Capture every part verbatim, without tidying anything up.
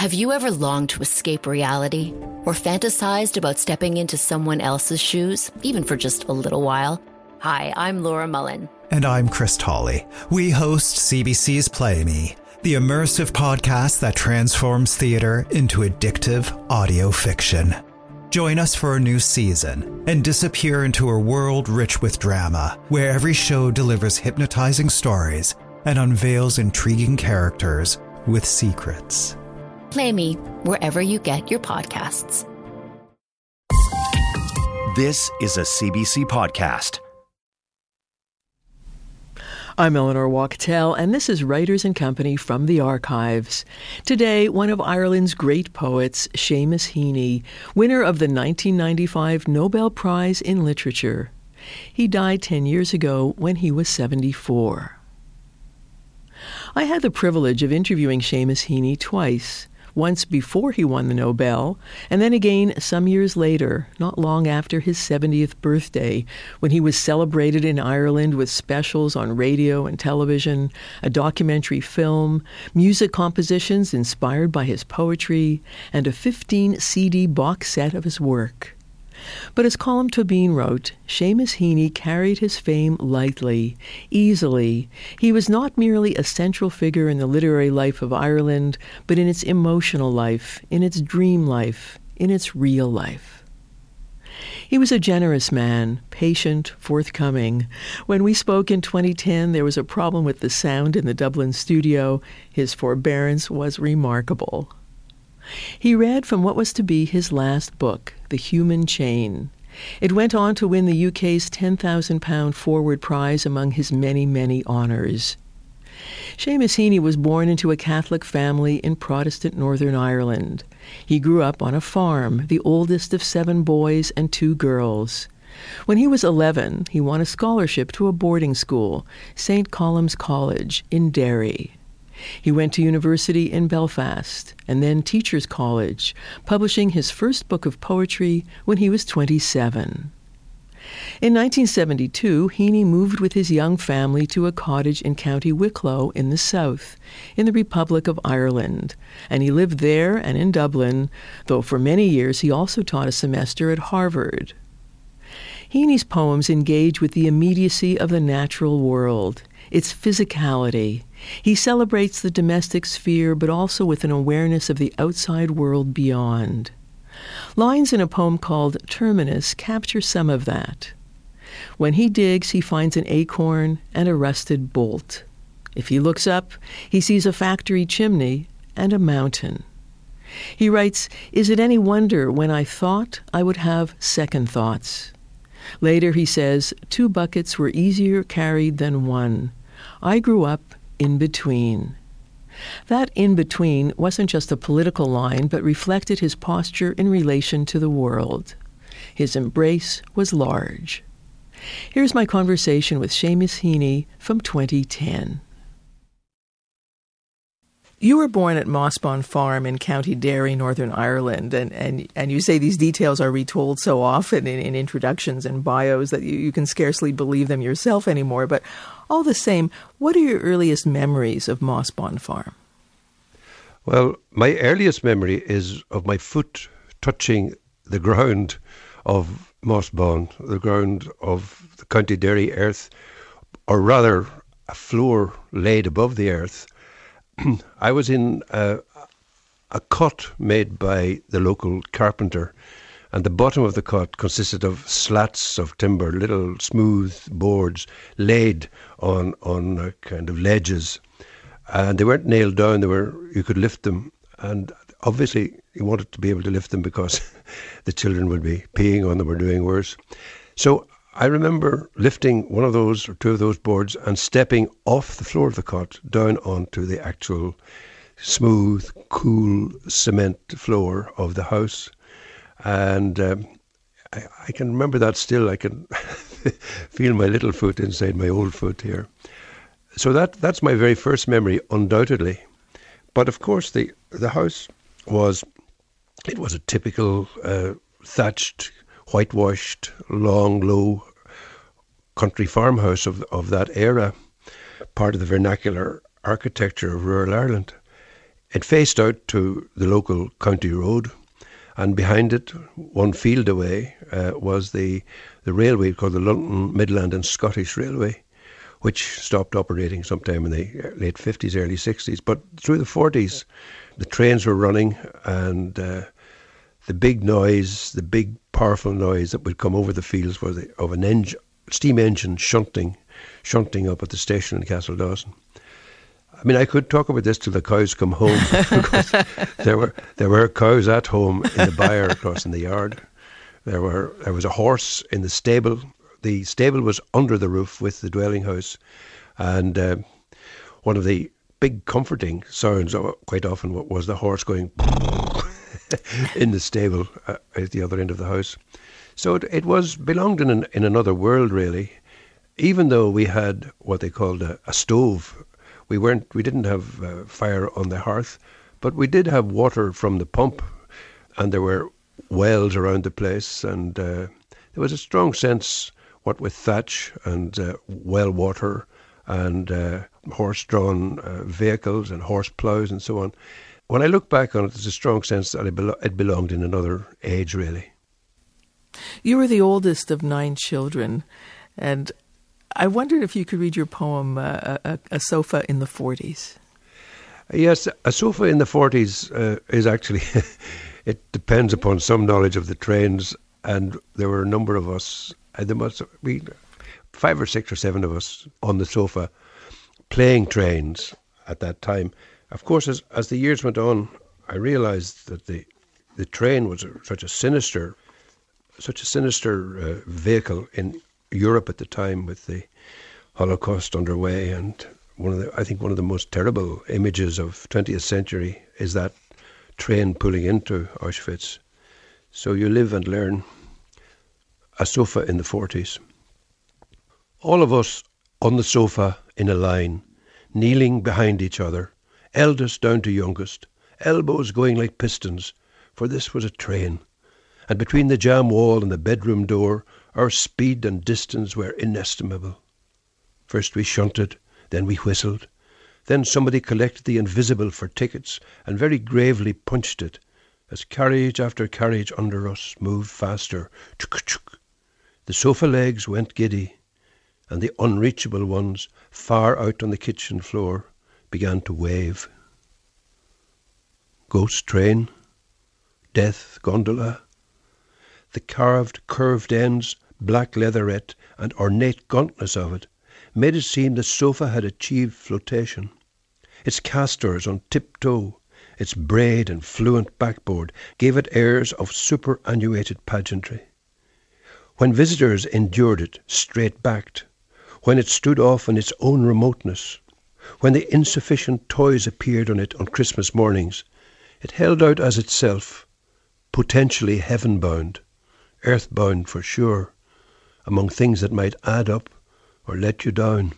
Have you ever longed to escape reality or fantasized about stepping into someone else's shoes, even for just a little while? Hi, I'm Laura Mullen. And I'm Chris Tolley. We host C B C's Play Me, the immersive podcast that transforms theater into addictive audio fiction. Join us for a new season and disappear into a world rich with drama, where every show delivers hypnotizing stories and unveils intriguing characters with secrets. Play Me wherever you get your podcasts. This is a C B C podcast. I'm Eleanor Wachtel, and this is Writers and Company from the Archives. Today, one of Ireland's great poets, Seamus Heaney, winner of the nineteen ninety-five Nobel Prize in Literature. He died ten years ago when he was seventy-four. I had the privilege of interviewing Seamus Heaney twice. Once before he won the Nobel, and then again some years later, not long after his seventieth birthday, when he was celebrated in Ireland with specials on radio and television, a documentary film, music compositions inspired by his poetry, and a fifteen C D box set of his work. But as Colm Tóibín wrote, Seamus Heaney carried his fame lightly, easily. He was not merely a central figure in the literary life of Ireland, but in its emotional life, in its dream life, in its real life. He was a generous man, patient, forthcoming. When we spoke in twenty ten, there was a problem with the sound in the Dublin studio. His forbearance was remarkable. He read from what was to be his last book, The Human Chain. It went on to win the U K's ten thousand pounds Forward Prize among his many, many honours. Seamus Heaney was born into a Catholic family in Protestant Northern Ireland. He grew up on a farm, the oldest of seven boys and two girls. When he was eleven, he won a scholarship to a boarding school, Saint Colum's College in Derry. He went to university in Belfast and then Teachers College, publishing his first book of poetry when he was twenty-seven. In nineteen seventy-two, Heaney moved with his young family to a cottage in County Wicklow in the south, in the Republic of Ireland, and he lived there and in Dublin, though for many years he also taught a semester at Harvard. Heaney's poems engage with the immediacy of the natural world, its physicality. He celebrates the domestic sphere, but also with an awareness of the outside world beyond. Lines in a poem called Terminus capture some of that. When he digs, he finds an acorn and a rusted bolt. If he looks up, he sees a factory chimney and a mountain. He writes, "Is it any wonder when I thought I would have second thoughts?" Later he says, "Two buckets were easier carried than one. I grew up in between." That in between wasn't just a political line, but reflected his posture in relation to the world. His embrace was large. Here's my conversation with Seamus Heaney from twenty ten. You were born at Mossbawn Farm in County Derry, Northern Ireland, and, and, and you say these details are retold so often in, in introductions and bios that you, you can scarcely believe them yourself anymore. But all the same, what are your earliest memories of Mossbawn Farm? Well, my earliest memory is of my foot touching the ground of Mossbawn, the ground of the County Derry earth, or rather a floor laid above the earth. I was in a, a cot made by the local carpenter, and the bottom of the cot consisted of slats of timber, little smooth boards laid on on uh, kind of ledges, and they weren't nailed down. They were you could lift them, and obviously you wanted to be able to lift them because the children would be peeing on them or doing worse. So I remember lifting one of those or two of those boards and stepping off the floor of the cot down onto the actual smooth, cool cement floor of the house. And um, I, I can remember that still. I can feel my little foot inside my old foot here. So that that's my very first memory, undoubtedly. But of course, the, the house was, it was a typical uh, thatched, whitewashed, long, low country farmhouse of of that era, part of the vernacular architecture of rural Ireland. It faced out to the local county road, and behind it, one field away, uh, was the, the railway called the London, Midland and Scottish Railway, which stopped operating sometime in the late fifties, early sixties. But through the forties, the trains were running, and uh, the big noise, the big powerful noise that would come over the fields was the, of an engine, steam engine shunting, shunting up at the station in Castledawson. I mean, I could talk about this till the cows come home, because there were there were cows at home in the byre across in the yard. There were there was a horse in the stable. The stable was under the roof with the dwelling house, and uh, one of the big comforting sounds quite often was the horse going in the stable uh, at the other end of the house. So it, it was belonged in an, in another world, really. Even though we had what they called a, a stove, we weren't we didn't have uh, fire on the hearth, but we did have water from the pump, and there were wells around the place, and uh, there was a strong sense, what with thatch and uh, well water and uh, horse-drawn uh, vehicles and horse ploughs and so on. When I look back on it, there's a strong sense that it, belo- it belonged in another age, really. You were the oldest of nine children, and I wondered if you could read your poem, uh, a, a Sofa in the forties. Yes, A Sofa in the forties uh, is actually, it depends upon some knowledge of the trains, and there were a number of us, and there must be five or six or seven of us on the sofa playing trains at that time. Of course, as, as the years went on, I realised that the the train was a, such a sinister, such a sinister uh, vehicle in Europe at the time, with the Holocaust underway, and one of the I think one of the most terrible images of twentieth century is that train pulling into Auschwitz. So you live and learn. A Sofa in the forties. All of us on the sofa in a line, kneeling behind each other, eldest down to youngest, elbows going like pistons, for this was a train, and between the jam wall and the bedroom door, our speed and distance were inestimable. First we shunted, then we whistled, then somebody collected the invisible for tickets and very gravely punched it, as carriage after carriage under us moved faster. Chuk-chuk. The sofa legs went giddy, and the unreachable ones, far out on the kitchen floor, began to wave. Ghost train, death gondola, the carved, curved ends, black leatherette, and ornate gauntness of it made it seem the sofa had achieved flotation. Its castors on tiptoe, its braid and fluent backboard gave it airs of superannuated pageantry. When visitors endured it, straight-backed, when it stood off in its own remoteness, when the insufficient toys appeared on it on Christmas mornings, it held out as itself, potentially heaven-bound, earth-bound for sure, among things that might add up or let you down.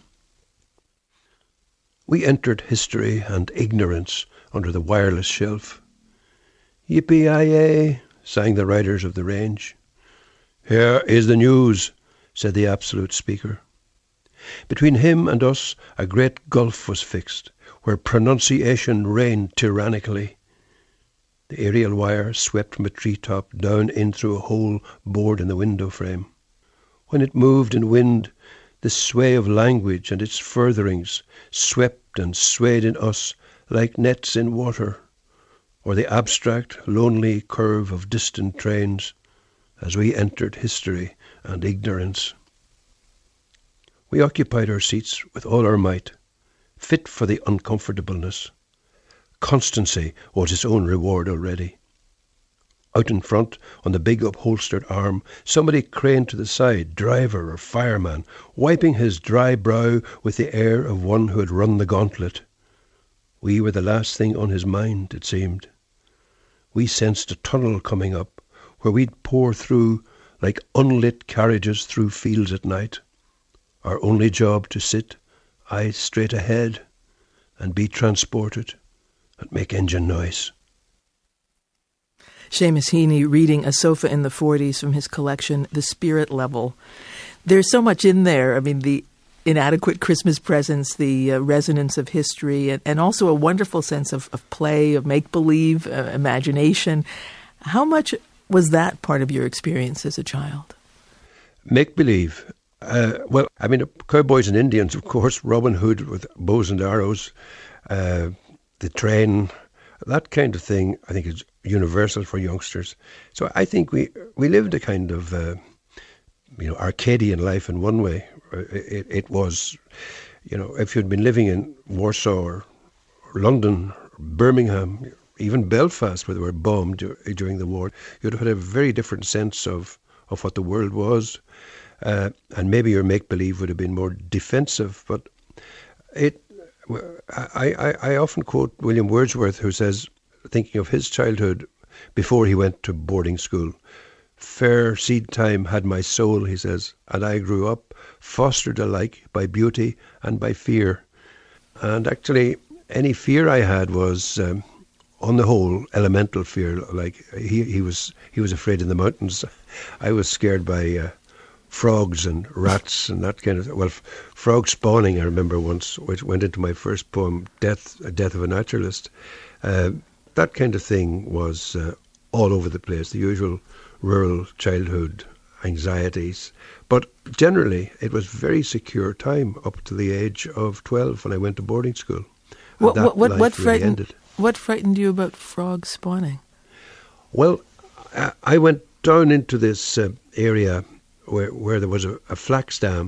We entered history and ignorance under the wireless shelf. Yippee-yi-yay, sang the riders of the range. Here is the news, said the absolute speaker. Between him and us a great gulf was fixed, where pronunciation reigned tyrannically. The aerial wire swept from a treetop down in through a hole bored in the window frame. When it moved in wind, the sway of language and its furtherings swept and swayed in us like nets in water, or the abstract, lonely curve of distant trains, as we entered history and ignorance. We occupied our seats with all our might, fit for the uncomfortableness. Constancy was its own reward already. Out in front, on the big upholstered arm, somebody craned to the side, driver or fireman, wiping his dry brow with the air of one who had run the gauntlet. We were the last thing on his mind, it seemed. We sensed a tunnel coming up, where we'd pour through like unlit carriages through fields at night. Our only job to sit, eyes straight ahead, and be transported, and make engine noise. Seamus Heaney reading A Sofa in the forties from his collection, The Spirit Level. There's so much in there. I mean, the inadequate Christmas presents, the uh, resonance of history, and, and also a wonderful sense of, of play, of make-believe, uh, imagination. How much was that part of your experience as a child? Make-believe. Uh, well, I mean, cowboys and Indians, of course, Robin Hood with bows and arrows, uh, the train, that kind of thing, I think is universal for youngsters. So I think we, we lived a kind of, uh, you know, Arcadian life in one way. It, it was, you know, if you'd been living in Warsaw or, or London, or Birmingham, even Belfast, where they were bombed during the war, you'd have had a very different sense of, of what the world was. Uh, and maybe your make-believe would have been more defensive. But it, I, I, I often quote William Wordsworth, who says, thinking of his childhood before he went to boarding school, "Fair seed time had my soul," he says, "and I grew up, fostered alike by beauty and by fear." And actually, any fear I had was, um, on the whole, elemental fear. Like he, he was, he was afraid in the mountains. I was scared by uh, frogs and rats and that kind of thing. Well, f- frog spawning, I remember once, which went into my first poem, Death, A Death of a Naturalist. Uh, that kind of thing was uh, all over the place, the usual rural childhood anxieties. But generally, it was very secure time up to the age of twelve when I went to boarding school. What, what, what, what, really frightened, ended. what frightened you about frog spawning? Well, I, I went down into this uh, area where where there was a, a flax dam,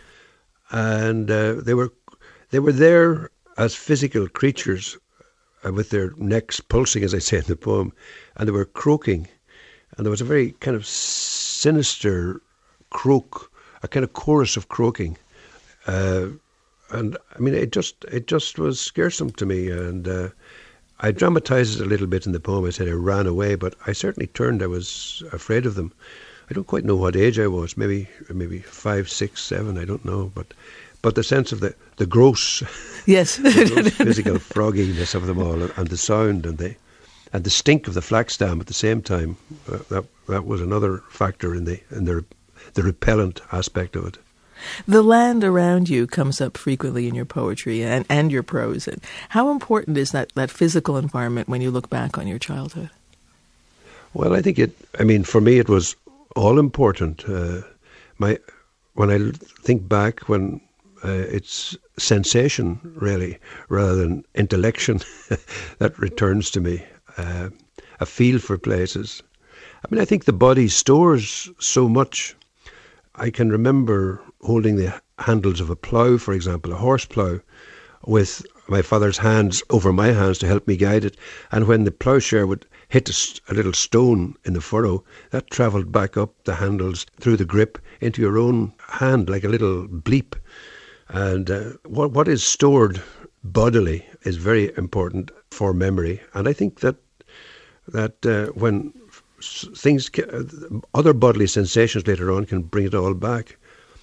and uh, they were they were there as physical creatures uh, with their necks pulsing, as I say in the poem, and they were croaking, and there was a very kind of sinister croak, a kind of chorus of croaking, uh, and I mean it just it just was scaresome to me, and uh, I dramatized it a little bit in the poem. I said I ran away, but I certainly turned. I was afraid of them. I don't quite know what age I was, maybe maybe five, six, seven, I don't know. But but the sense of the, the gross, yes, the gross physical frogginess of them all, and, and the sound and the and the stink of the flax dam at the same time, uh, that that was another factor in the in the the repellent aspect of it. The land around you comes up frequently in your poetry and, and your prose. And how important is that, that physical environment when you look back on your childhood? Well, I think it, I mean, for me it was all important. Uh, my when I think back, when uh, it's sensation really rather than intellection that returns to me, uh, a feel for places. I mean, I think the body stores so much. I can remember holding the handles of a plough, for example, a horse plough, with my father's hands over my hands to help me guide it. And when the ploughshare would hit a, a little stone in the furrow, that travelled back up the handles through the grip into your own hand like a little bleep. And uh, what what is stored bodily is very important for memory. And I think that that uh, when things, other bodily sensations later on can bring it all back.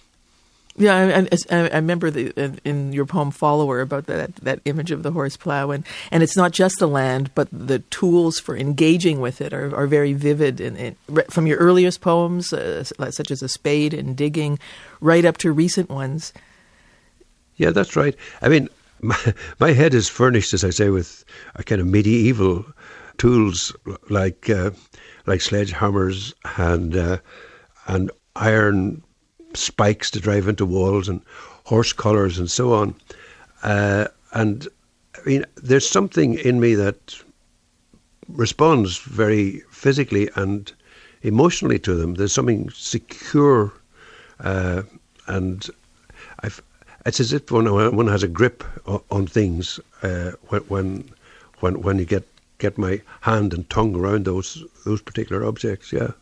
Yeah, I, I, I remember the, in your poem "Follower" about that that image of the horse plow, and, and it's not just the land, but the tools for engaging with it are, are very vivid. And, and from your earliest poems, uh, such as a spade and digging, right up to recent ones. Yeah, that's right. I mean, my, my head is furnished, as I say, with a kind of medieval tools like uh, like sledgehammers and uh, and iron spikes to drive into walls and horse collars and so on. Uh, and I mean, there's something in me that responds very physically and emotionally to them. There's something secure, uh, and I've, it's as if one one has a grip on, on things uh, when when when when you get get my hand and tongue around those those particular objects. Yeah.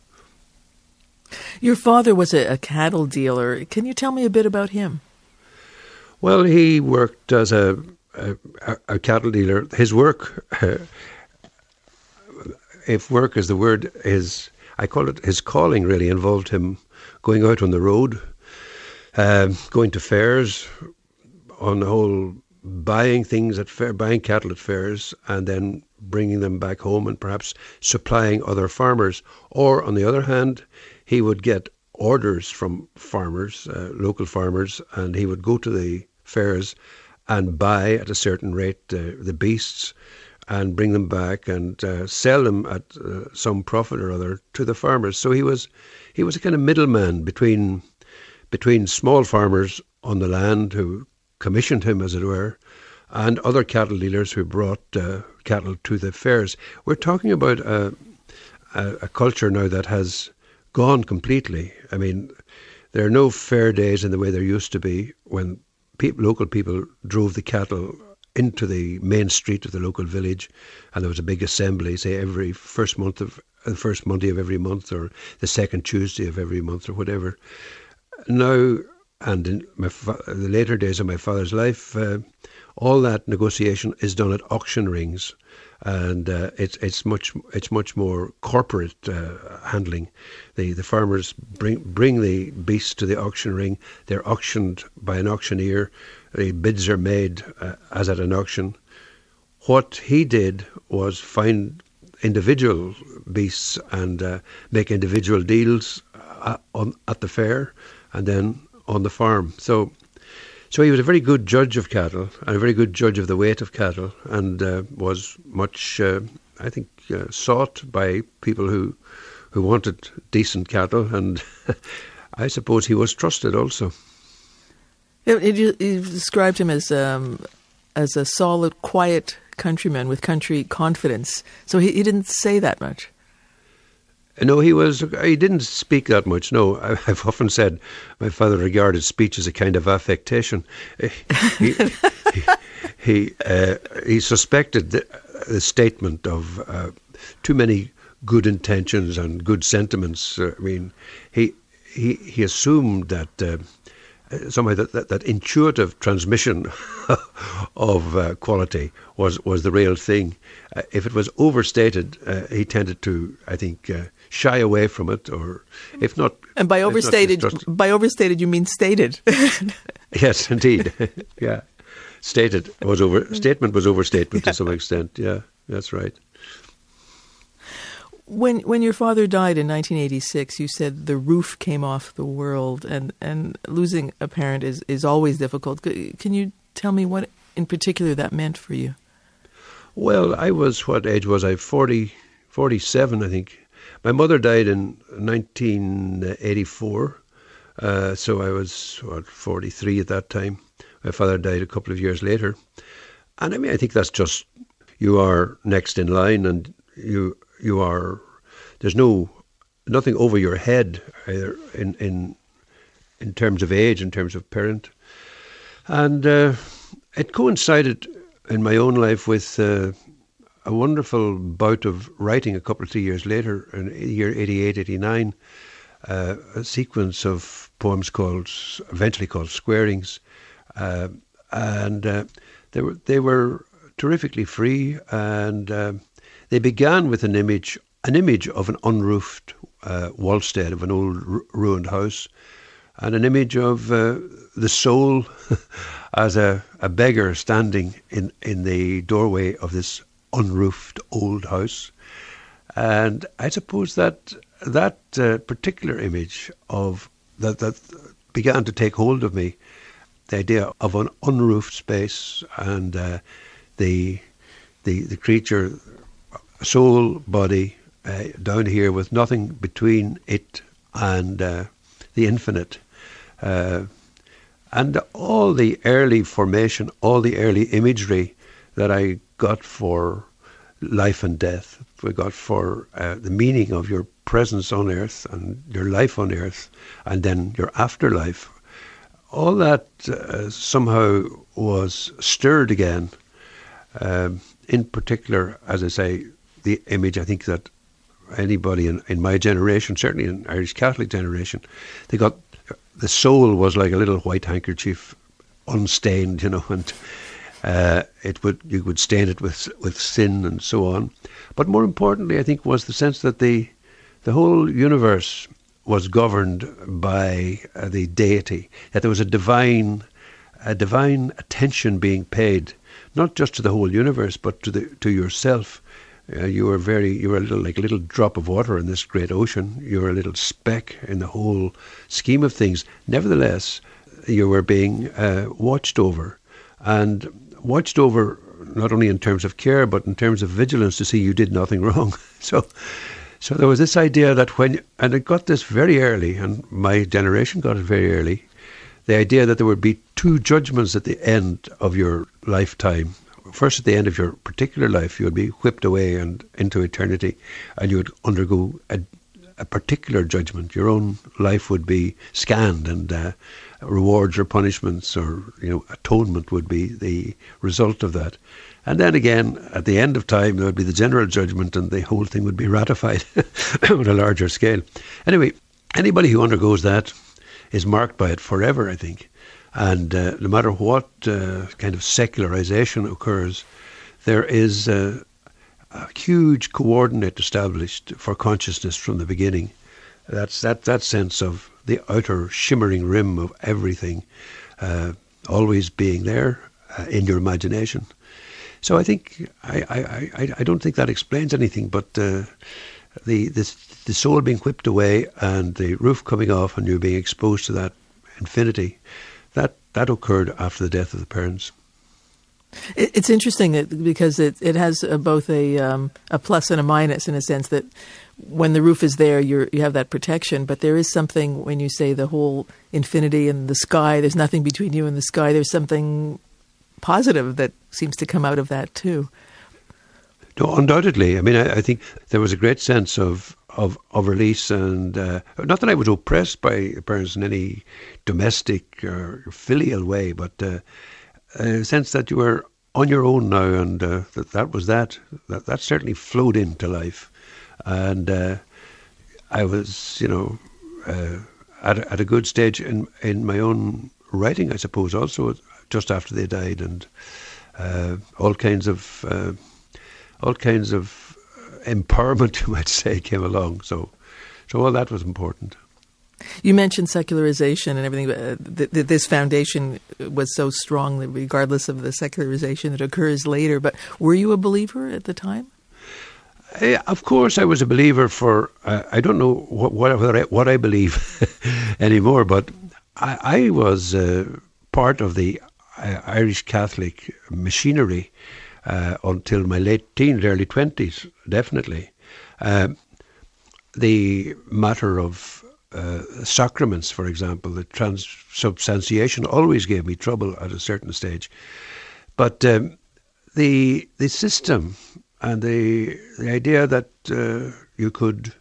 Your father was a, a cattle dealer. Can you tell me a bit about him? Well, he worked as a a, a cattle dealer. His work, uh, if work is the word, is I call it his calling. Really involved him going out on the road, uh, going to fairs, on the whole, buying things at fair, buying cattle at fairs, and then bringing them back home and perhaps supplying other farmers. Or on the other hand, he would get orders from farmers, uh, local farmers, and he would go to the fairs and buy at a certain rate uh, the beasts and bring them back and uh, sell them at uh, some profit or other to the farmers. So he was he was a kind of middleman between between small farmers on the land who commissioned him, as it were, and other cattle dealers who brought uh, cattle to the fairs. We're talking about a, a, a culture now that has gone completely. I mean, there are no fair days in the way there used to be when people, local people drove the cattle into the main street of the local village, and there was a big assembly, say every first month of the first Monday of every month, or the second Tuesday of every month, or whatever. Now, and in my fa- the later days of my father's life, uh, all that negotiation is done at auction rings, and uh, it's it's much it's much more corporate uh, handling. The the farmers bring bring the beasts to the auction ring. They're auctioned by an auctioneer. The bids are made uh, as at an auction. What he did was find individual beasts and uh, make individual deals uh, on at the fair and then on the farm. So. So he was a very good judge of cattle and a very good judge of the weight of cattle, and uh, was much, uh, I think, uh, sought by people who who wanted decent cattle, and I suppose he was trusted also. You, you described him as um, as a solid, quiet countryman with country confidence. So he, he didn't say that much. No, he was. He didn't speak that much. No, I, I've often said my father regarded speech as a kind of affectation. He he, he, uh, he suspected the, the statement of uh, too many good intentions and good sentiments. Uh, I mean, he he he assumed that uh, somehow that, that that intuitive transmission of uh, quality was was the real thing. Uh, if it was overstated, uh, he tended to, I think, uh, shy away from it, or if not. And by overstated, by overstated, you mean stated. Yes, indeed. Yeah, stated was over. Statement was overstatement yeah. to some extent. Yeah, that's right. When when your father died in nineteen eighty-six, you said the roof came off the world, and, and losing a parent is, is always difficult. Can you tell me what in particular that meant for you? Well, I was, what age was I? forty, forty-seven, I think. My mother died in nineteen eighty-four, uh, so I was, what, forty-three at that time. My father died a couple of years later. And I mean, I think that's just, you are next in line, and you you are, there's no, nothing over your head either in, in, in terms of age, in terms of parent. And uh, it coincided in my own life with uh, a wonderful bout of writing a couple of three years later, in the year eighty-eight, eighty-nine, uh, a sequence of poems called, eventually called Squarings. Uh, and uh, they were they were terrifically free, and uh, they began with an image, an image of an unroofed uh, wallstead of an old ru- ruined house, and an image of uh, the soul as a, a beggar standing in, in the doorway of this unroofed old house. And I suppose that that uh, particular image of that that began to take hold of me, the idea of an unroofed space and uh, the the the creature, soul, body, uh, down here with nothing between it and uh, the infinite. Uh, and all the early formation, all the early imagery that I got for life and death, we got for uh, the meaning of your presence on earth and your life on earth, and then your afterlife, all that uh, somehow was stirred again. Um, in particular, as I say, the image, I think that anybody in, in my generation, certainly in Irish Catholic generation, they got, the soul was like a little white handkerchief, unstained, you know, and uh, it would you would stain it with with sin and so on. But more importantly, I think, was the sense that the the whole universe was governed by uh, the deity, that there was a divine a divine attention being paid, not just to the whole universe, but to the to yourself, Uh, you were very, you were a little, like a little drop of water in this great ocean. You were a little speck in the whole scheme of things. Nevertheless, you were being uh, watched over, and watched over not only in terms of care, but in terms of vigilance to see you did nothing wrong. So, so there was this idea that when, and it got this very early, and my generation got it very early, the idea that there would be two judgments at the end of your lifetime. First, at the end of your particular life, you would be whipped away and into eternity, and you would undergo a, a particular judgment. Your own life would be scanned, and uh, rewards or punishments or, you know, atonement would be the result of that. And then again, at the end of time, there would be the general judgment, and the whole thing would be ratified on a larger scale. Anyway, anybody who undergoes that is marked by it forever, I think. And uh, no matter what uh, kind of secularization occurs, there is uh, a huge coordinate established for consciousness from the beginning. That's that, that sense of the outer shimmering rim of everything uh, always being there uh, in your imagination. So I think, I, I, I, I don't think that explains anything, but uh, the, the, the soul being whipped away and the roof coming off and you being exposed to that infinity, that, that occurred after the death of the parents. It's interesting that because it, it has a, both a um, a plus and a minus in a sense that when the roof is there, you're, you have that protection. But there is something when you say the whole infinity and the sky, there's nothing between you and the sky. There's something positive that seems to come out of that too. No, undoubtedly. I mean, I, I think there was a great sense of of, of release, and uh, not that I was oppressed by parents in any domestic or filial way, but uh, a sense that you were on your own now, and uh, that that was that. that. That certainly flowed into life. And uh, I was, you know, uh, at, a, at a good stage in, in my own writing, I suppose, also just after they died, and uh, all kinds of uh, all kinds of empowerment, you might say, came along. So, so all that was important. You mentioned secularization and everything. Uh, th- th- this foundation was so strong, that regardless of the secularization that occurs later. But were you a believer at the time? I, of course, I was a believer for. Uh, I don't know what what, what, I, what I believe anymore, but I, I was uh, part of the uh, Irish Catholic machinery uh, until my late teens, early twenties. Definitely, uh, the matter of Uh, sacraments, for example, the transubstantiation always gave me trouble at a certain stage. But um, the the system and the the idea that uh, you could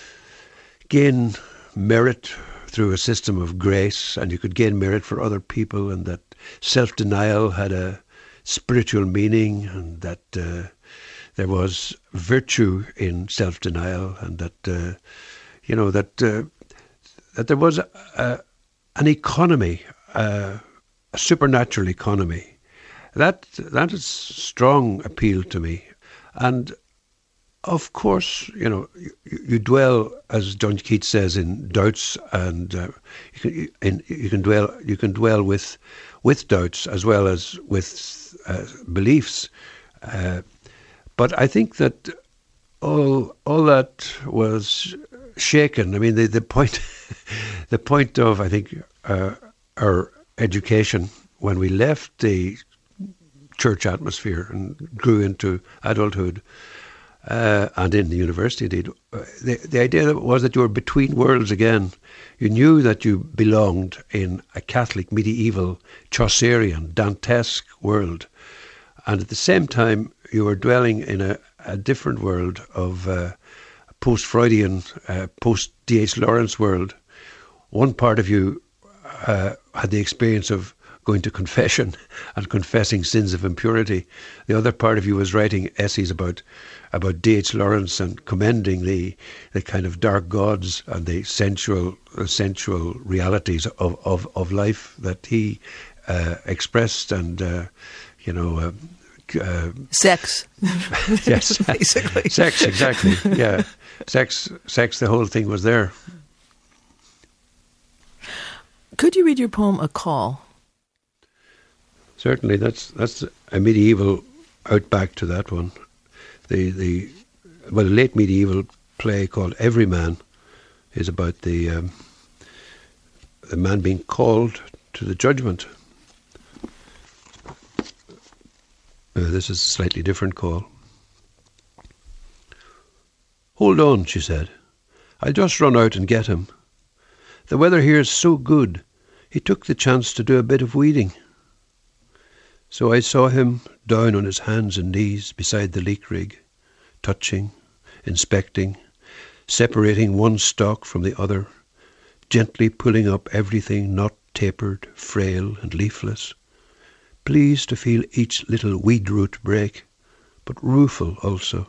gain merit through a system of grace, and you could gain merit for other people, and that self-denial had a spiritual meaning, and that uh, there was virtue in self-denial, and that uh, you know that. Uh, that there was a, a, an economy, uh, a supernatural economy. That that is strong appeal to me. And of course, you know, you, you dwell, as John Keats says, in doubts, and uh, you can in, you can dwell you can dwell with with doubts as well as with uh, beliefs. Uh, but I think that all all that was shaken. I mean, the, the point, the point of I think uh, our education when we left the church atmosphere and grew into adulthood, uh, and in the university, indeed, uh, the the idea was that you were between worlds again. You knew that you belonged in a Catholic, medieval, Chaucerian, Dantesque world, and at the same time you were dwelling in a, a different world of. Uh, post-Freudian, uh, post-D H Lawrence world. One part of you uh, had the experience of going to confession and confessing sins of impurity. The other part of you was writing essays about about D H Lawrence and commending the the kind of dark gods and the sensual uh, sensual realities of, of, of life that he uh, expressed, and uh, you know. Uh, Uh, sex. Yes, basically. Sex, exactly. Yeah, sex. Sex. The whole thing was there. Could you read your poem "A Call"? Certainly. That's that's a medieval outback to that one. the the well, the late medieval play called Everyman is about the um, the man being called to the judgment. Uh, this is a slightly different call. "Hold on," she said. "I'll just run out and get him. The weather here is so good, he took the chance to do a bit of weeding." So I saw him down on his hands and knees beside the leak rig, touching, inspecting, separating one stalk from the other, gently pulling up everything not tapered, frail and leafless, pleased to feel each little weed root break, but rueful also.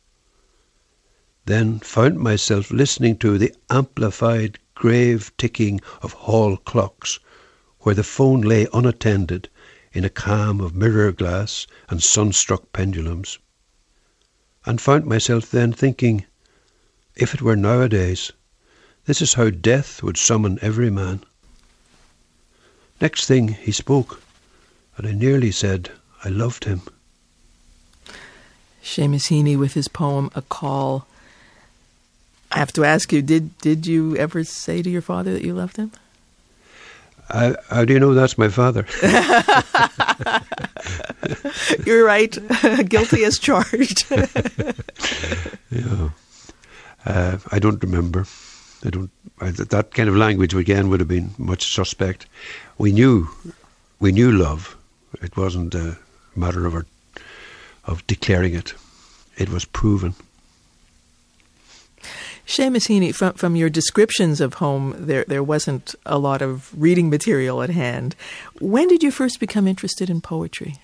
Then found myself listening to the amplified, grave ticking of hall clocks, where the phone lay unattended in a calm of mirror glass and sun-struck pendulums, and found myself then thinking, if it were nowadays, this is how death would summon every man. Next thing he spoke, and I nearly said I loved him. Seamus Heaney with his poem, A Call. I have to ask you, did did you ever say to your father that you loved him? I, how do you know that's my father? You're right. Guilty as charged. Yeah. Uh, I don't remember. I don't. I, that kind of language again would have been much suspect. We knew, we knew love. It wasn't a matter of our, of declaring it. It was proven. Seamus Heaney, from, from your descriptions of home, there there wasn't a lot of reading material at hand. When did you first become interested in poetry?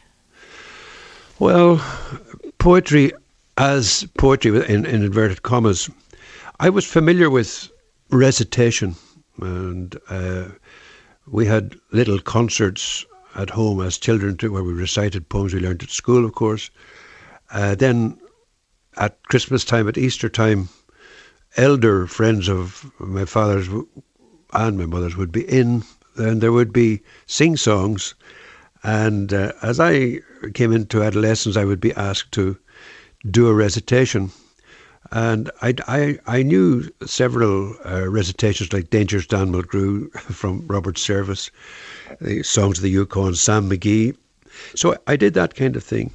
Well, poetry as poetry, in, in inverted commas, I was familiar with recitation, and uh, we had little concerts at home as children too, where we recited poems we learned at school, of course. Uh, then at Christmas time, at Easter time, elder friends of my father's and my mother's would be in, and there would be sing-songs. And uh, as I came into adolescence, I would be asked to do a recitation. And I, I, I knew several uh, recitations like Dangerous Dan Mulgrew from Robert Service, the Songs of the Yukon, Sam McGee. So I did that kind of thing.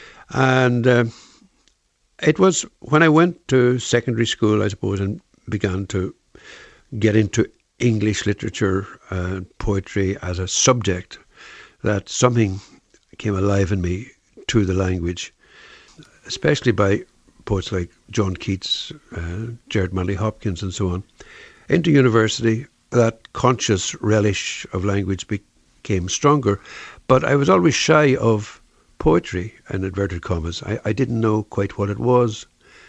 And uh, it was when I went to secondary school, I suppose, and began to get into English literature and poetry as a subject, that something came alive in me to the language, especially by poets like John Keats, uh, Gerard Manley Hopkins and so on. Into university, that conscious relish of language became stronger, but I was always shy of poetry, in inverted commas. I, I didn't know quite what it was.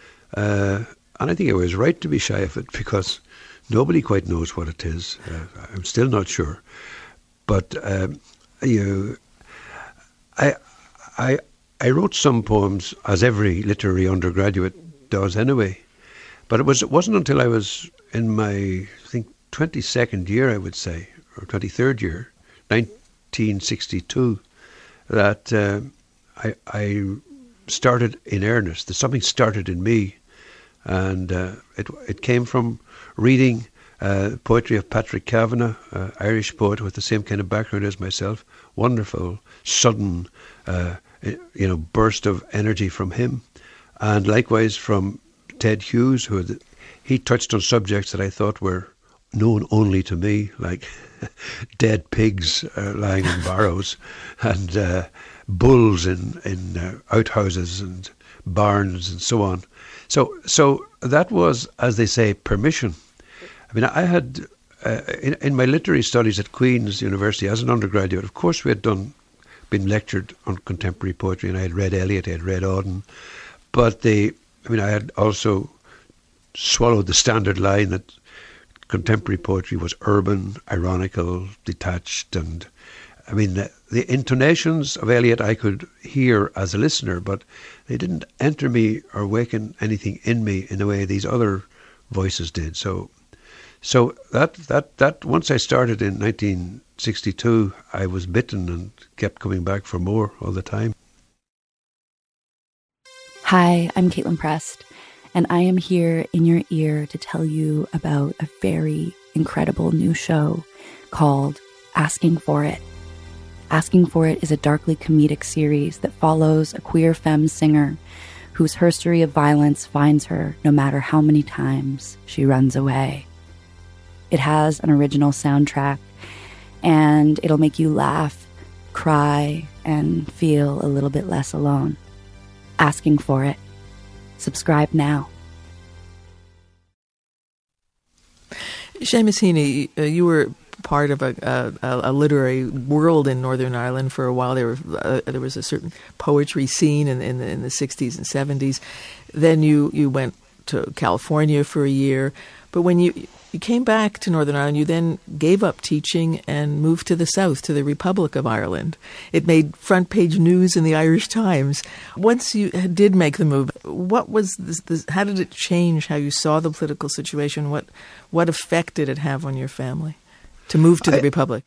Uh, and I think I was right to be shy of it, because nobody quite knows what it is. Uh, I'm still not sure. But um, you know, I, I, I wrote some poems, as every literary undergraduate does anyway. But it was it wasn't until I was in my, I think, twenty-second year, I would say, or twenty-third year, nineteen sixty-two, that uh, I, I started in earnest. That something started in me, and uh, it it came from reading uh, poetry of Patrick Kavanagh, uh, Irish poet with the same kind of background as myself. Wonderful, sudden, uh, you know, burst of energy from him, and likewise from Ted Hughes, who had, he touched on subjects that I thought were known only to me, like dead pigs uh, lying in barrows, and uh, bulls in in uh, outhouses and barns and so on. So, so that was, as they say, permission. I mean, I had uh, in, in my literary studies at Queen's University as an undergraduate. Of course, we had done been lectured on contemporary poetry, and I had read Eliot, I had read Auden, but the I mean, I had also swallowed the standard line that contemporary poetry was urban, ironical, detached, and I mean, the, the intonations of Eliot I could hear as a listener, but they didn't enter me or awaken anything in me in the way these other voices did. So, so that that that once I started in nineteen sixty-two, I was bitten and kept coming back for more all the time. Hi, I'm Caitlin Prest, and I am here in your ear to tell you about a very incredible new show called Asking for It. Asking for It is a darkly comedic series that follows a queer femme singer whose history of violence finds her no matter how many times she runs away. It has an original soundtrack, and it'll make you laugh, cry, and feel a little bit less alone. Asking for It. Subscribe now. Seamus Heaney, uh, you were part of a, a, a literary world in Northern Ireland for a while. There were uh, there was a certain poetry scene in, in the in the sixties and seventies. Then you, you went to California for a year, but when you you came back to Northern Ireland, you then gave up teaching and moved to the south, to the Republic of Ireland. It made front page news in the Irish Times. Once you did make the move, what was this, this, how did it change how you saw the political situation? What what effect did it have on your family to move to the I, Republic?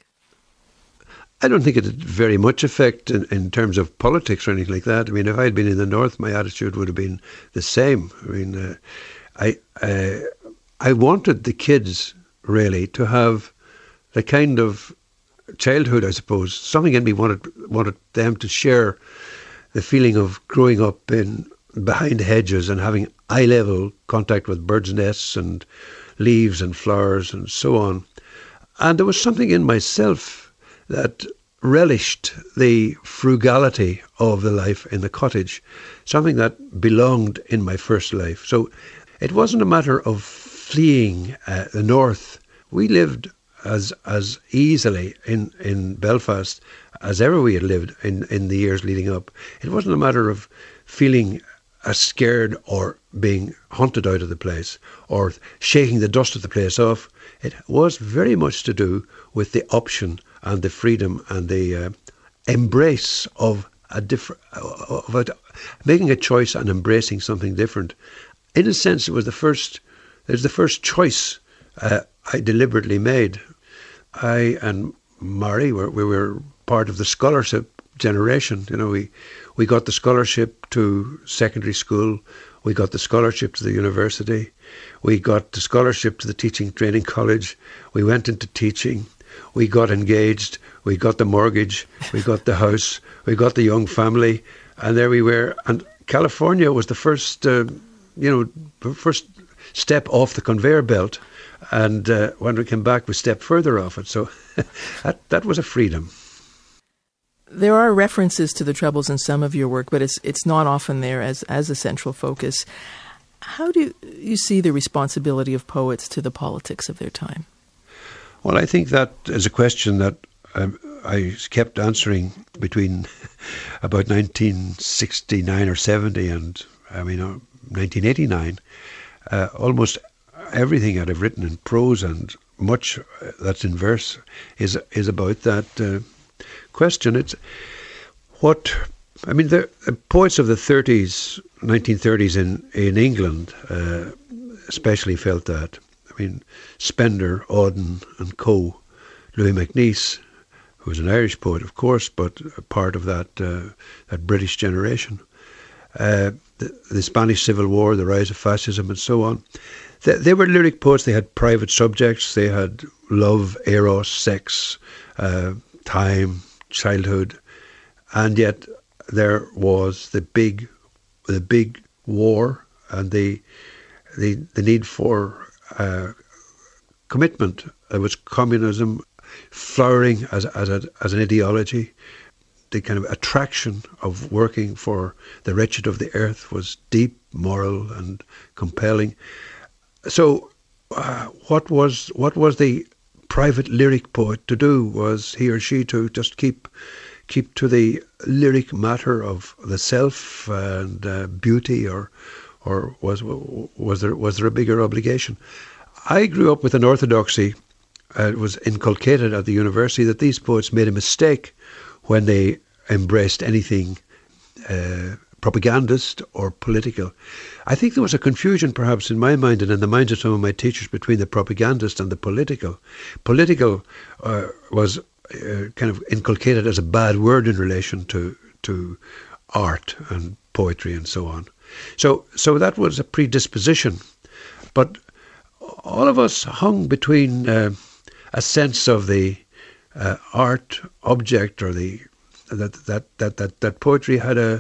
I don't think it had very much effect in, in terms of politics or anything like that. I mean, if I had been in the north, my attitude would have been the same. I mean, uh, I... Uh, I wanted the kids, really, to have the kind of childhood, I suppose. Something in me wanted wanted them to share the feeling of growing up in behind hedges and having eye-level contact with birds' nests and leaves and flowers and so on. And there was something in myself that relished the frugality of the life in the cottage, something that belonged in my first life. So it wasn't a matter of fleeing uh, the north. We lived as as easily in, in Belfast as ever we had lived in, in the years leading up. It wasn't a matter of feeling as scared or being hunted out of the place or shaking the dust of the place off. It was very much to do with the option and the freedom and the uh, embrace of a different, of a, making a choice and embracing something different. In a sense, it was the first It was the first choice uh, I deliberately made. I and Mary were we were part of the scholarship generation. You know, we we got the scholarship to secondary school. We got the scholarship to the university. We got the scholarship to the teaching training college. We went into teaching. We got engaged. We got the mortgage. We got the house. We got the young family, and there we were. And California was the first, uh, you know, first step off the conveyor belt, and uh, when we came back we stepped further off it, so that that was a freedom. There are references to the Troubles in some of your work, but it's it's not often there as as a central focus. How do you see the responsibility of poets to the politics of their time? Well, I think that is a question that um, I kept answering between about nineteen sixty-nine or seventy and I mean uh, nineteen eighty-nine. Uh, almost everything that I've written in prose and much that's in verse is is about that uh, question. It's what I mean. The uh, poets of the thirties, nineteen thirties in in England, uh, especially felt that. I mean, Spender, Auden, and Co. Louis MacNeice, who was an Irish poet, of course, but a part of that uh, that British generation. Uh, the, the Spanish Civil War, the rise of fascism, and so on. They, they were lyric poets. They had private subjects. They had love, eros, sex, uh, time, childhood, and yet there was the big, the big war and the the the need for uh, commitment. It was communism flowering as as a, as an ideology. The kind of attraction of working for the wretched of the earth was deep, moral, and compelling. So, uh, what was what was the private lyric poet to do? Was he or she to just keep keep to the lyric matter of the self and uh, beauty, or or was was there was there a bigger obligation? I grew up with an orthodoxy. Uh, it was inculcated at the university that these poets made a mistake when they embraced anything uh, propagandist or political. I think there was a confusion perhaps in my mind and in the minds of some of my teachers between the propagandist and the political. Political uh, was uh, kind of inculcated as a bad word in relation to, to art and poetry and so on. So, so that was a predisposition. But all of us hung between uh, a sense of the uh, art object, or the that that that that, that poetry had a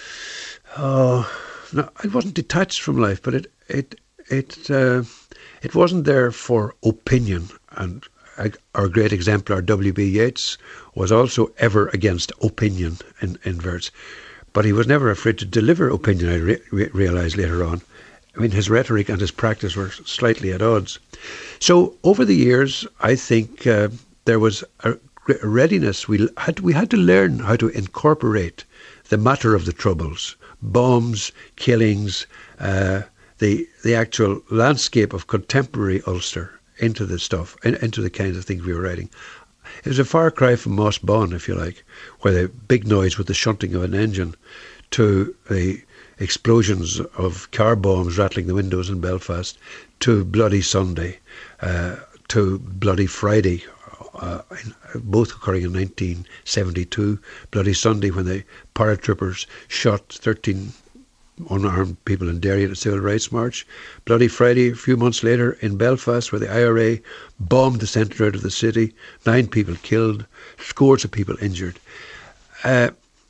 oh no, it wasn't detached from life, but it it it uh, it wasn't there for opinion. And our great exemplar W B Yeats was also ever against opinion in, in verse, but he was never afraid to deliver opinion. I re- re- realised later on. I mean, his rhetoric and his practice were slightly at odds. So over the years, I think uh, there was a readiness. We had we had to learn how to incorporate the matter of the Troubles, bombs, killings, uh, the the actual landscape of contemporary Ulster into the stuff, in, into the kinds of things we were writing. It was a far cry from Moss Bawn, if you like, where the big noise with the shunting of an engine, to the explosions of car bombs rattling the windows in Belfast, to Bloody Sunday, uh, to Bloody Friday, uh, both occurring in nineteen seventy-two. Bloody Sunday, when the paratroopers shot thirteen unarmed people in Derry at a civil rights march. Bloody Friday, a few months later in Belfast, where the I R A bombed the centre out of the city, nine people killed, scores of people injured. Uh,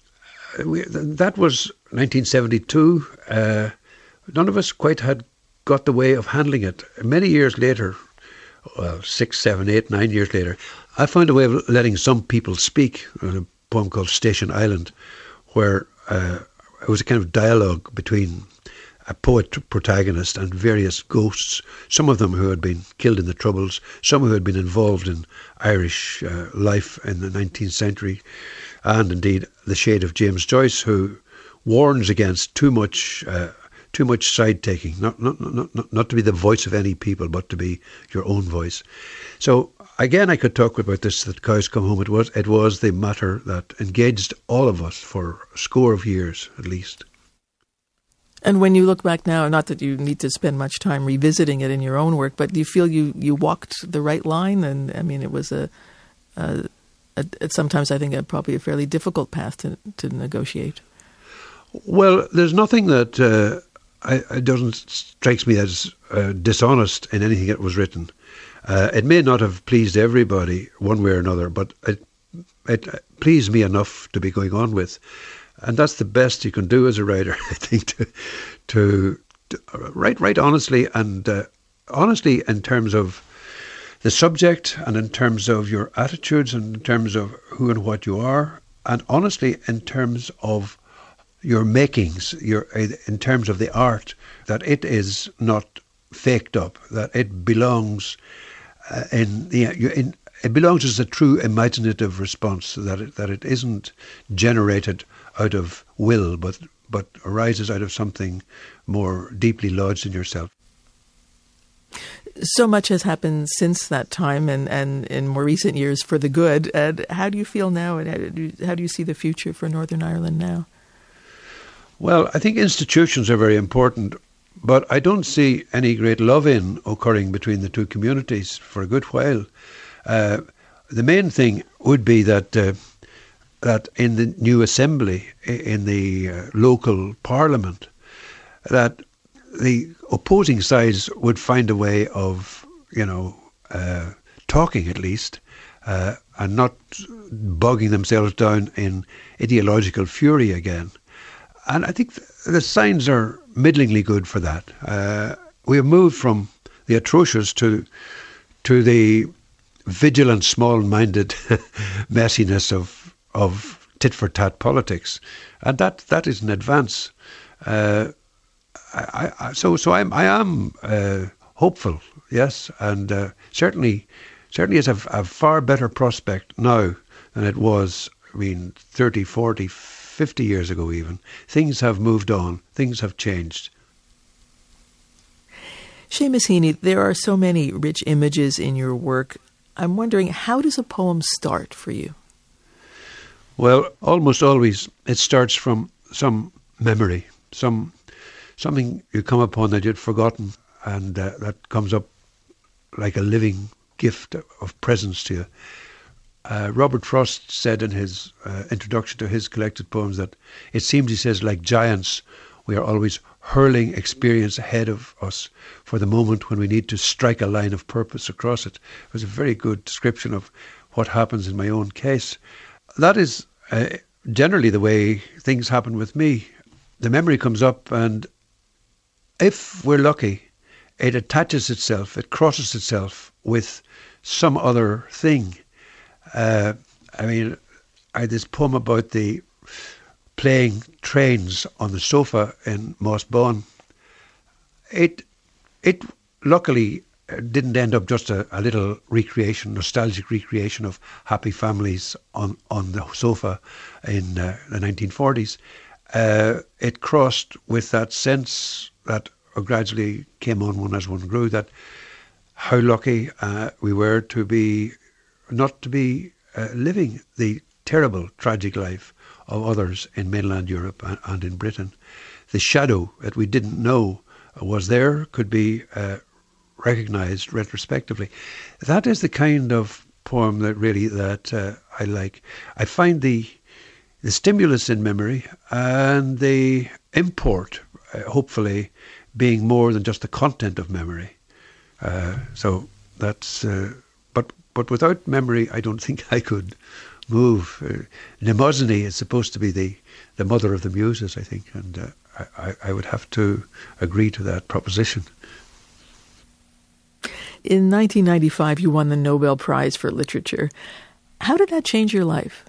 we, that was nineteen seventy-two. Uh, none of us quite had got the way of handling it. Many years later, well, six, seven, eight, nine years later, I found a way of letting some people speak in a poem called Station Island, where uh, it was a kind of dialogue between a poet protagonist and various ghosts, some of them who had been killed in the Troubles, some who had been involved in Irish uh, life in the nineteenth century, and indeed the shade of James Joyce, who warns against too much uh, too much side-taking, not, not, not, not, not to be the voice of any people, but to be your own voice. So again, I could talk about this, that Cows Come Home. It was, it was the matter that engaged all of us for a score of years, at least. And when you look back now, not that you need to spend much time revisiting it in your own work, but do you feel you, you walked the right line? And I mean, it was a, a, a, a sometimes I think a, probably a fairly difficult path to, to negotiate. Well, there's nothing that uh, I, it doesn't strikes me as uh, dishonest in anything that was written. Uh, it may not have pleased everybody one way or another, but it, it pleased me enough to be going on with. And that's the best you can do as a writer, I think, to to, to write, write honestly, and uh, honestly in terms of the subject, and in terms of your attitudes, and in terms of who and what you are, and honestly in terms of your makings, your in terms of the art, that it is not faked up, that it belongs uh, in the in, it belongs as a true imaginative response, that it, that it isn't generated out of will, but but arises out of something more deeply lodged in yourself. So much has happened since that time, and, and in more recent years for the good. And how do you feel now, and how do you, how do you see the future for Northern Ireland now? Well, I think institutions are very important, but I don't see any great love-in occurring between the two communities for a good while. Uh, the main thing would be that uh, that in the new assembly, in the uh, local parliament, that the opposing sides would find a way of, you know, uh, talking at least, uh, and not bogging themselves down in ideological fury again. And I think the signs are middlingly good for that. Uh, we have moved from the atrocious to to the vigilant, small-minded messiness of of tit-for-tat politics, and that that is an advance. Uh, I, I, so so I'm I am uh, hopeful, yes, and uh, certainly certainly is a, a far better prospect now than it was. I mean, thirty, forty, fifty years ago even. Things have moved on. Things have changed. Seamus Heaney, there are so many rich images in your work. I'm wondering, how does a poem start for you? Well, almost always it starts from some memory, some something you come upon that you'd forgotten, and uh, that comes up like a living gift of presence to you. Uh, Robert Frost said in his uh, introduction to his collected poems that it seems, he says, like giants We are always hurling experience ahead of us for the moment when we need to strike a line of purpose across it. It was a very good description of what happens in my own case. That is uh, generally the way things happen with me. The memory comes up, and if we're lucky, it attaches itself, it crosses itself with some other thing. Uh, I mean, I had this poem about the playing trains on the sofa in Mossbawn. It, it luckily didn't end up just a, a little recreation, nostalgic recreation of happy families on, on the sofa in uh, the nineteen forties. Uh, it crossed with that sense that gradually came on one as one grew, that how lucky uh, we were to be, not to be uh, living the terrible, tragic life of others in mainland Europe and, and in Britain. The shadow that we didn't know was there could be uh, recognised retrospectively. That is the kind of poem that really that uh, I like. I find the the stimulus in memory and the import, uh, hopefully, being more than just the content of memory. Uh, so that's. Uh, but but without memory, I don't think I could move. Uh, Mnemosyne is supposed to be the, the mother of the muses, I think, and uh, I, I would have to agree to that proposition. In nineteen ninety-five, you won the Nobel Prize for Literature. How did that change your life?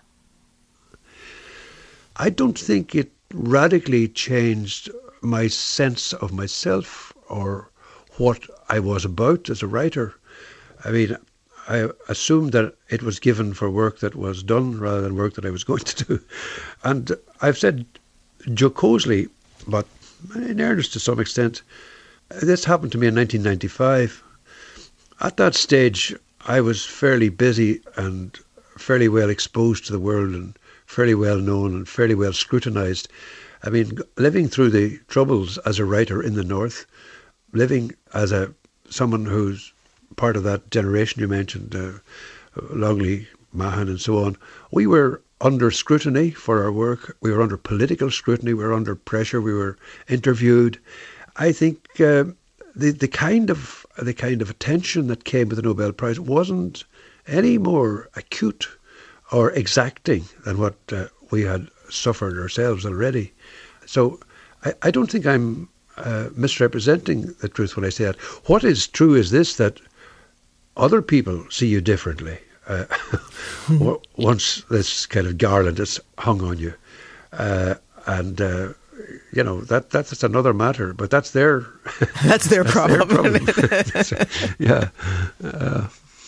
I don't think it radically changed my sense of myself or what I was about as a writer. I mean, I assumed that it was given for work that was done rather than work that I was going to do. And I've said jocosely, but in earnest to some extent, this happened to me in nineteen ninety-five. At that stage, I was fairly busy and fairly well exposed to the world and fairly well known and fairly well scrutinised. I mean, living through the troubles as a writer in the North, living as a someone who's part of that generation you mentioned, uh, Longley, Mahan and so on, we were under scrutiny for our work. We were under political scrutiny. We were under pressure. We were interviewed. I think uh, the the kind of the kind of attention that came with the Nobel Prize wasn't any more acute or exacting than what uh, we had suffered ourselves already. So I, I don't think I'm uh, misrepresenting the truth when I say that. What is true is this, that other people see you differently uh, once this kind of garland is hung on you. Uh, and, uh, you know, that that's another matter, but that's their... That's their that's problem. Their problem. Yeah. Uh,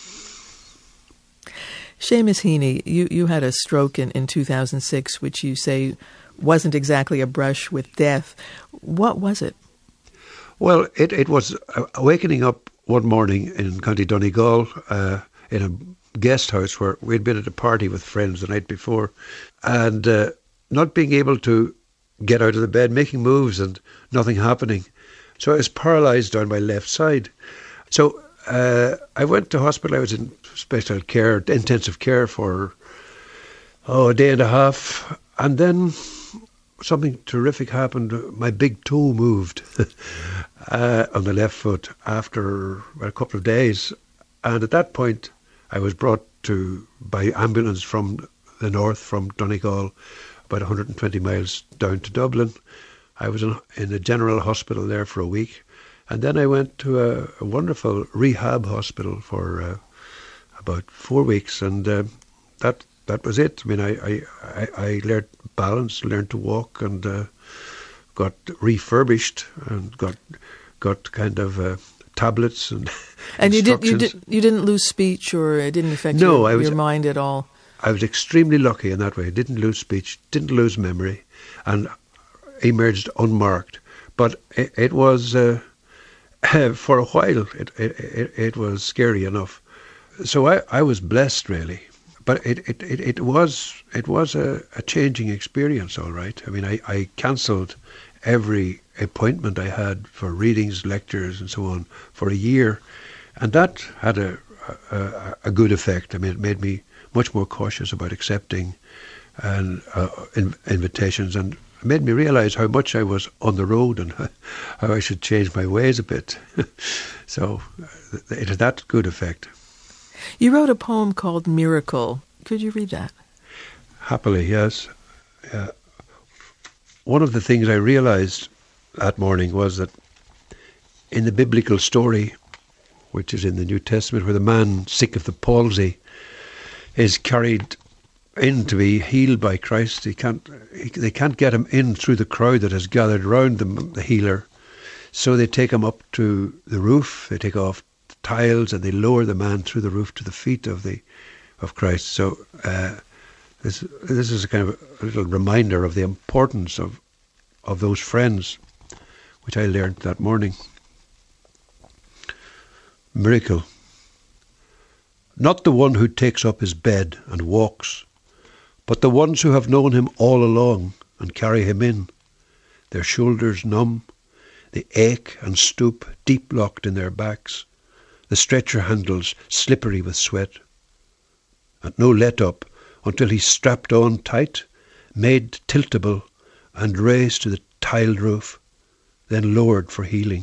Seamus Heaney, you, you had a stroke in, in two thousand six, which you say wasn't exactly a brush with death. What was it? Well, it, it was awakening up one morning in County Donegal uh, in a guest house where we'd been at a party with friends the night before, and uh, not being able to get out of the bed, making moves and nothing happening. So I was paralysed down my left side. So uh, I went to hospital. I was in special care, intensive care for oh, a day and a half. And then something terrific happened. My big toe moved uh, on the left foot after a couple of days. And at that point, I was brought to by ambulance from the north, from Donegal, about one hundred twenty miles down to Dublin. I was in, in a general hospital there for a week. And then I went to a, a wonderful rehab hospital for uh, about four weeks. And uh, that that was it. I mean, I, I, I, I learned balance, learned to walk, and uh, got refurbished and got got kind of uh, tablets and And you did you instructions. did you didn't lose speech, or it didn't affect No, your, I was- your mind at all? I was extremely lucky in that way. I didn't lose speech, didn't lose memory, and emerged unmarked. But it, it was, uh, for a while, it, it, it, it was scary enough. So I, I was blessed, really. But it, it, it, it was it was a, a changing experience, all right. I mean, I, I cancelled every appointment I had for readings, lectures, and so on for a year. And that had a, a, a good effect. I mean, it made me much more cautious about accepting and uh, in, invitations, and made me realise how much I was on the road and how I should change my ways a bit. So it had that good effect. You wrote a poem called Miracle. Could you read that? Happily, yes. Uh, one of the things I realised that morning was that in the biblical story, which is in the New Testament, where the man sick of the palsy is carried in to be healed by Christ, he can't, he, they can't get him in through the crowd that has gathered round them, the healer. So they take him up to the roof, they take off the tiles, and they lower the man through the roof to the feet of the of Christ. So uh, this this is a kind of a little reminder of the importance of of those friends, which I learned that morning. Miracle. Not the one who takes up his bed and walks, but the ones who have known him all along and carry him in, their shoulders numb, the ache and stoop deep locked in their backs, the stretcher handles slippery with sweat, and no let up until he's strapped on tight, made tiltable, and raised to the tiled roof, then lowered for healing.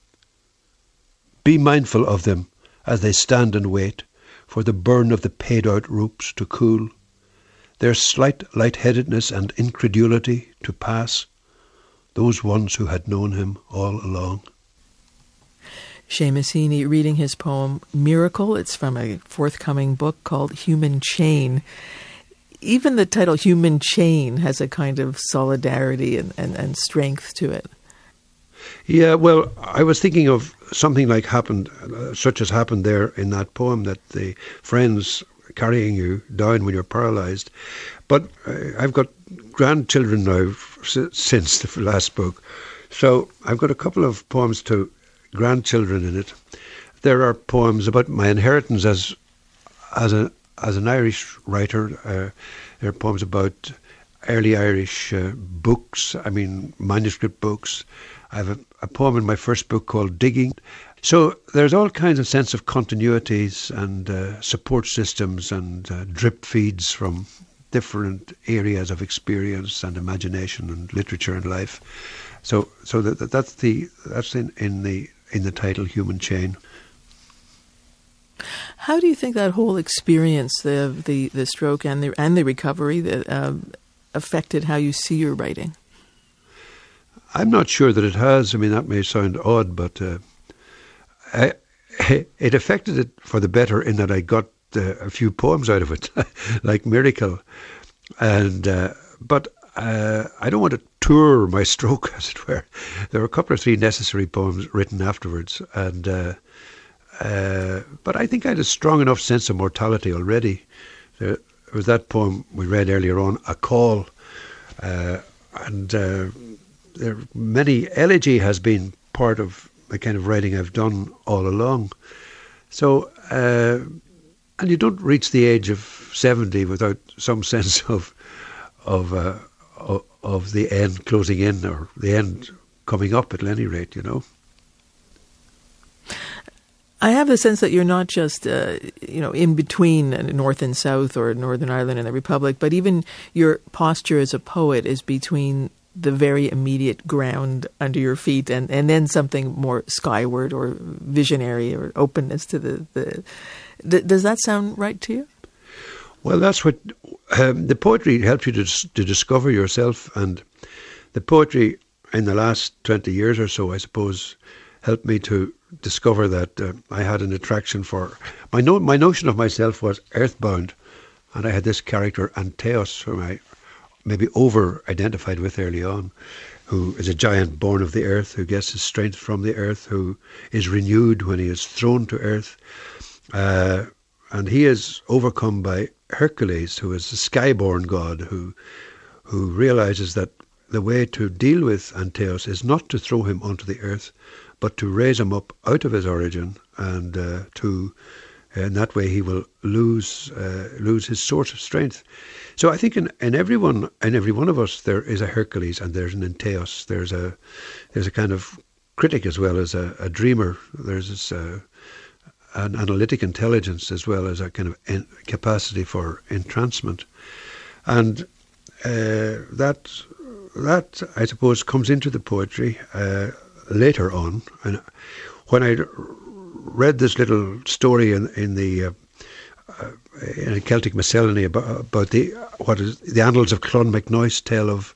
Be mindful of them as they stand and wait for the burn of the paid-out ropes to cool, their slight lightheadedness and incredulity to pass, those ones who had known him all along. Seamus Heaney reading his poem Miracle. It's from a forthcoming book called Human Chain. Even the title Human Chain has a kind of solidarity and, and, and strength to it. Yeah, well, I was thinking of something like happened, uh, such as happened there in that poem, that the friends carrying you down when you're paralysed. But uh, I've got grandchildren now s- since the last book. So I've got a couple of poems to grandchildren in it. There are poems about my inheritance as as a as an Irish writer. Uh, there are poems about early Irish uh, books, I mean manuscript books. I have a, a poem in my first book called Digging. So there's all kinds of sense of continuities and uh, support systems and uh, drip feeds from different areas of experience and imagination and literature and life. So so that, that that's the that's in, in the in the title Human Chain. How do you think that whole experience, the the, the stroke and the and the recovery, that uh, affected how you see your writing? I'm not sure that it has. I mean, that may sound odd, but uh, I, it affected it for the better in that I got uh, a few poems out of it, like Miracle. And uh, but uh, I don't want to tour my stroke, as it were. There were a couple or three necessary poems written afterwards, and uh, uh, but I think I had a strong enough sense of mortality already. There was that poem we read earlier on, A Call, uh, and. Uh, There many elegy has been part of the kind of writing I've done all along. So, uh, and you don't reach the age of seventy without some sense of of uh, of, of the end closing in, or the end coming up. At any rate, you know. I have the sense that you're not just, uh, you know, in between North and South or Northern Ireland and the Republic, but even your posture as a poet is between the very immediate ground under your feet and, and then something more skyward or visionary or openness to the... the d- does that sound right to you? Well, that's what... Um, the poetry helps you to, to discover yourself, and the poetry in the last twenty years or so, I suppose, helped me to discover that uh, I had an attraction for... My, no, my notion of myself was earthbound, and I had this character, Antaeus, whom I maybe over-identified with early on, who is a giant born of the earth, who gets his strength from the earth, who is renewed when he is thrown to earth. Uh, and he is overcome by Hercules, who is the skyborn god, who who realizes that the way to deal with Antaeus is not to throw him onto the earth, but to raise him up out of his origin, and uh, to in that way he will lose uh, lose his source of strength. So I think in, in everyone, in every one of us, there is a Hercules and there's an Antaeus. There's a there's a kind of critic as well as a, a dreamer. There's this, uh, an analytic intelligence as well as a kind of in, capacity for entrancement, and uh, that that, I suppose, comes into the poetry uh, later on. And when I read this little story in, in the uh, uh, in a Celtic Miscellany about, about the what is the Annals of Clonmacnoise tell of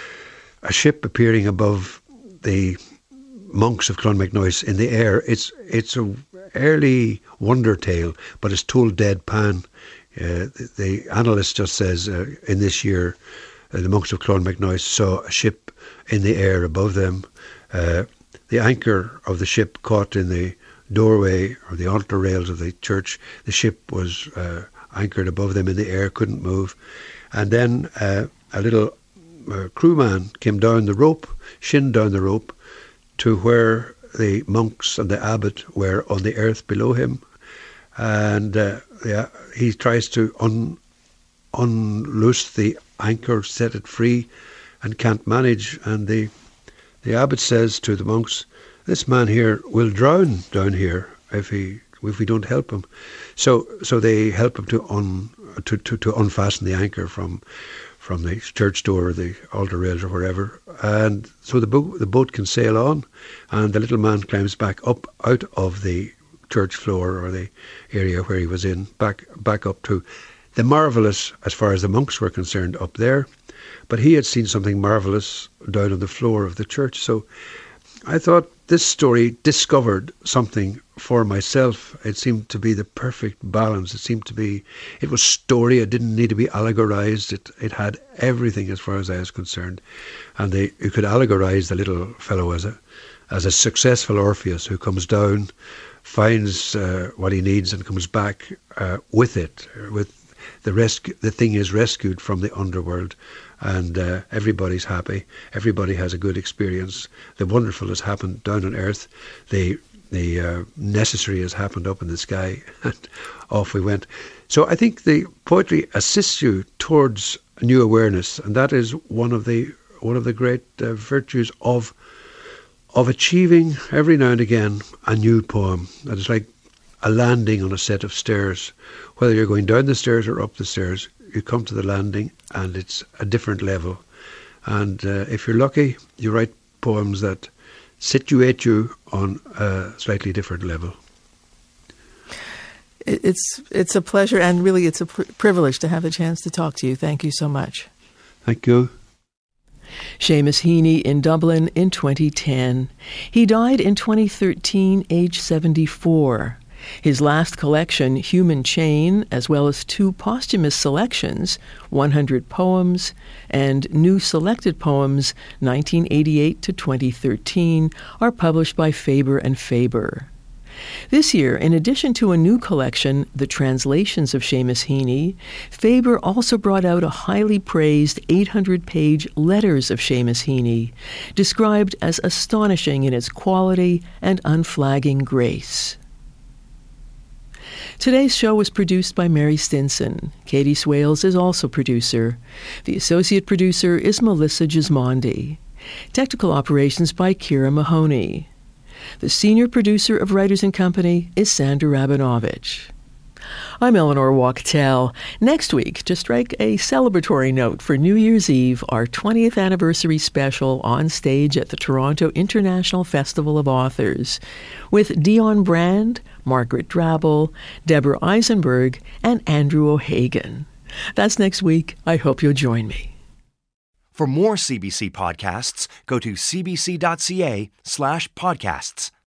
a ship appearing above the monks of Clonmacnoise in the air, it's it's a early wonder tale, but it's told deadpan. Uh, the, the annalist just says, uh, in this year, uh, the monks of Clonmacnoise saw a ship in the air above them. Uh, the anchor of the ship caught in the doorway or the altar rails of the church. The ship was uh, anchored above them in the air, couldn't move. And then uh, a little uh, crewman came down the rope, shinned down the rope, to where the monks and the abbot were on the earth below him. And uh, yeah, he tries to un, unloose the anchor, set it free, and can't manage. And the the abbot says to the monks, "This man here will drown down here if he if we don't help him." So so they help him to un to, to, to unfasten the anchor from from the church door or the altar rails or wherever, and so the boat the boat can sail on, and the little man climbs back up out of the church floor or the area where he was in, back back up to the marvellous, as far as the monks were concerned, up there. But he had seen something marvellous down on the floor of the church. So I thought this story discovered something for myself. It seemed to be the perfect balance. It seemed to be, it was story. It didn't need to be allegorized. It it had everything as far as I was concerned. And they, you could allegorize the little fellow as a as a successful Orpheus who comes down, finds uh, what he needs and comes back uh, with it, with the rescue. The thing is rescued from the underworld, and uh, everybody's happy. Everybody has a good experience. The wonderful has happened down on earth. The the uh, necessary has happened up in the sky, and off we went. So I think the poetry assists you towards new awareness, and that is one of the one of the great uh, virtues of of achieving every now and again a new poem. That is like a landing on a set of stairs. Whether you're going down the stairs or up the stairs, you come to the landing and it's a different level. And uh, if you're lucky, you write poems that situate you on a slightly different level. It's it's a pleasure, and really it's a pr- privilege to have the chance to talk to you. Thank you so much. Thank you. Seamus Heaney in Dublin in twenty ten. He died in twenty thirteen, age seventy-four. His last collection, Human Chain, as well as two posthumous selections, one hundred Poems and New Selected Poems, nineteen eighty-eight to twenty thirteen, are published by Faber and Faber. This year, in addition to a new collection, The Translations of Seamus Heaney, Faber also brought out a highly praised eight hundred page Letters of Seamus Heaney, described as astonishing in its quality and unflagging grace. Today's show was produced by Mary Stinson. Katie Swales is also producer. The associate producer is Melissa Gismondi. Technical operations by Kira Mahoney. The senior producer of Writers and Company is Sandra Rabinovich. I'm Eleanor Wachtel. Next week, to strike a celebratory note for New Year's Eve, our twentieth anniversary special on stage at the Toronto International Festival of Authors, with Dion Brand, Margaret Drabble, Deborah Eisenberg, and Andrew O'Hagan. That's next week. I hope you'll join me. For more C B C podcasts, go to cbc.ca slash podcasts.